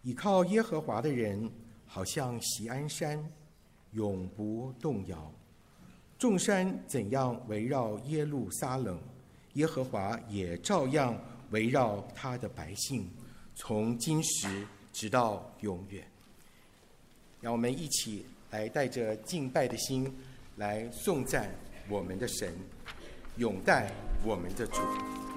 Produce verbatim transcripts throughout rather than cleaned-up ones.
倚靠耶和华的人，好像锡安山，永不动摇。众山怎样围绕耶路撒冷，耶和华也照样围绕他的百姓，从今时直到永远。让我们一起来带着敬拜的心来颂赞我们的神，永戴我们的主。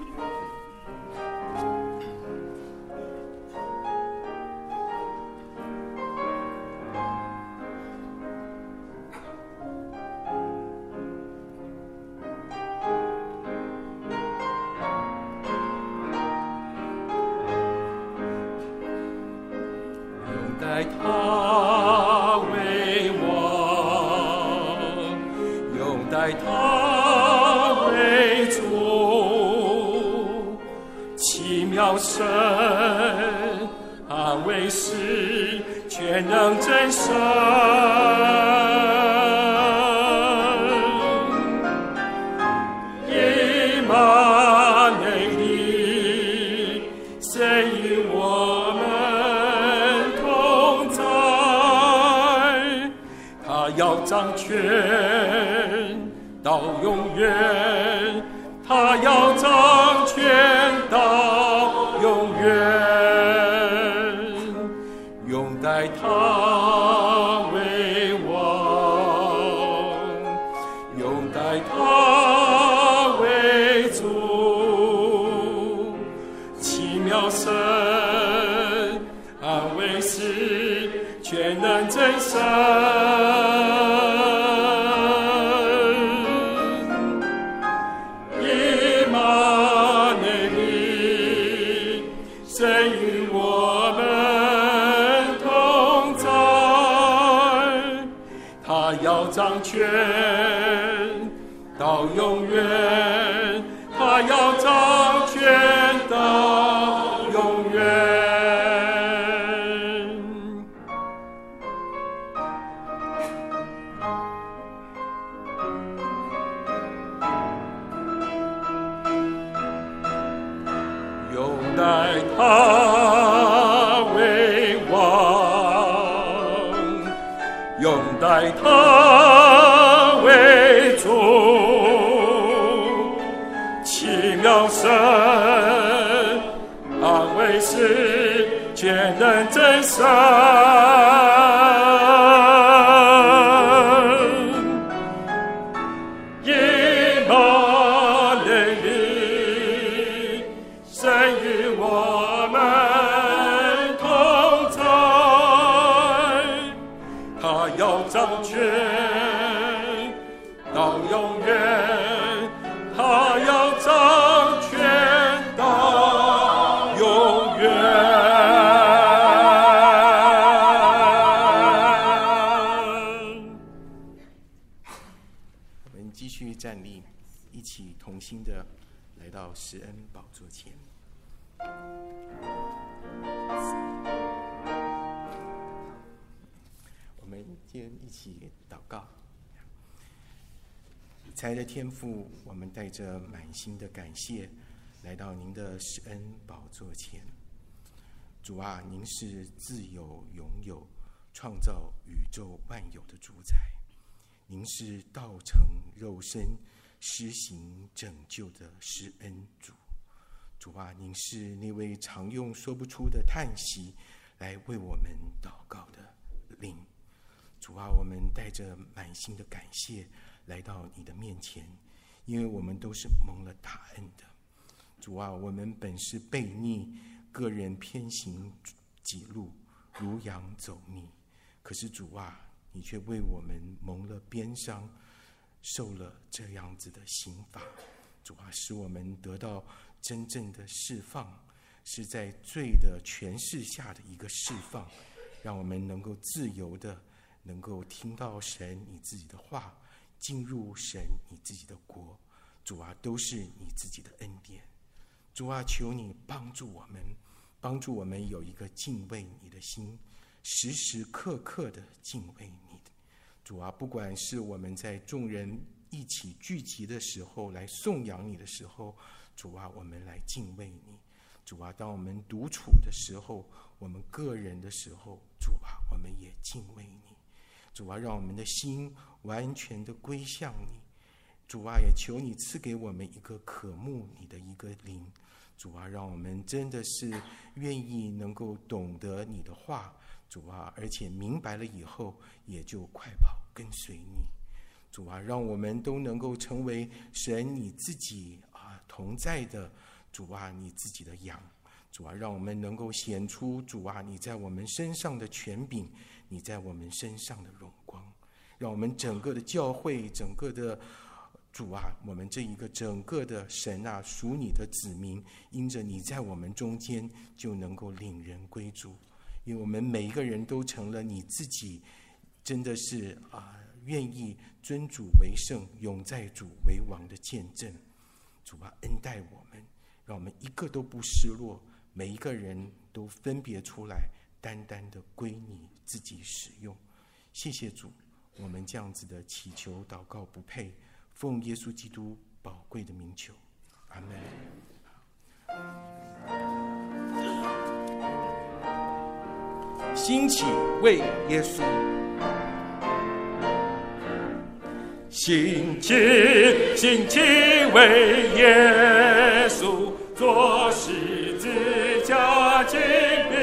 天父，我们带着满心的感谢来到您的施恩宝座前。主啊，您是自有永有、创造宇宙万有的主宰，您是道成肉身、施行拯救的施恩主。主啊，您是那位常用说不出的叹息来为我们祷告的灵。主啊，我们带着满心的感谢来到你的面前，因为我们都是蒙了大恩的。主啊，我们本是悖逆，个人偏行己路，如羊走逆。可是主啊，你却为我们蒙了鞭伤，受了这样子的刑罚。主啊，使我们得到真正的释放，是在罪的权势下的一个释放，让我们能够自由的能够听到神你自己的话，进入神你自己的国。主啊，都是你自己的恩典。主啊，求你帮助我们，帮助我们有一个敬畏你的心，时时刻刻的敬畏你。主啊，不管是我们在众人一起聚集的时候，来颂扬你的时候，主啊，我们来敬畏你。 主啊，当我们独处的时候，我们个人的时候，主啊，我们也敬畏你。主啊，让我们的心完全的归向你。主啊，也求你赐给我们一个渴慕你的一个灵。主啊，让我们真的是愿意能够懂得你的话，主啊，而且明白了以后，也就快跑跟随你。主啊，让我们都能够成为神你自己啊同在的主啊，你自己的羊。主啊，让我们能够显出主啊你在我们身上的权柄，你在我们身上的荣光。让我们整个的教会，整个的主啊，我们这一个整个的神啊，属你的子民，因着你在我们中间，就能够领人归主。因为我们每一个人都成了你自己，真的是啊，愿意尊主为圣，永在主为王的见证。主啊，恩待我们，让我们一个都不失落，每一个人都分别出来，单单的归你自己使用。谢谢主，我们这样子的祈求祷告不配，奉耶稣基督宝贵的名求，阿们。兴起为耶稣， 兴起，兴起为耶稣，做十字架精兵，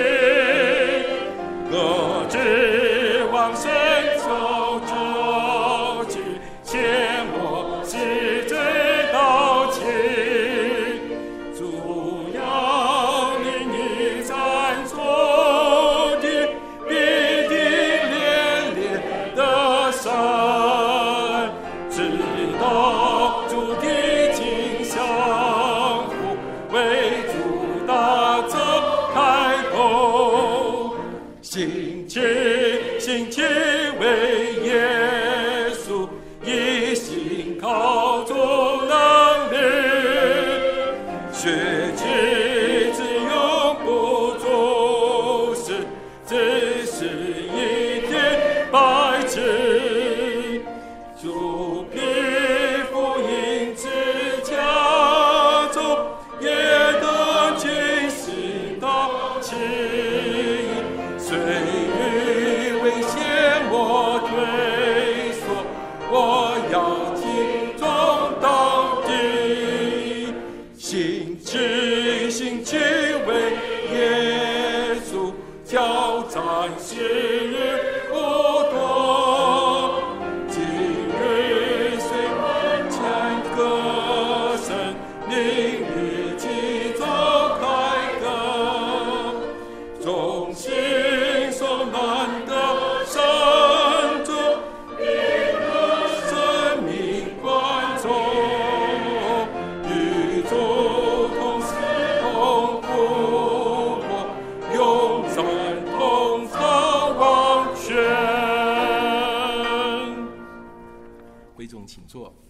各自往神手中去，切莫十字刀起。主要领你站错的，必定连连的山，直到主的景象福，为主大泽开口。兴起，兴起为耶稣，一心靠主能力，血气之永不足视，只是一天白纸。主披福音之家中，也能尽心到起。虽遇危险我退缩，我要尽忠到底。兴起，兴起为耶稣，挑战时日不多。今日虽万千歌声，明日继续开歌。众心所难的神主，一个生命观众，与主同死同复活，永赞同操王权。 贵重请坐。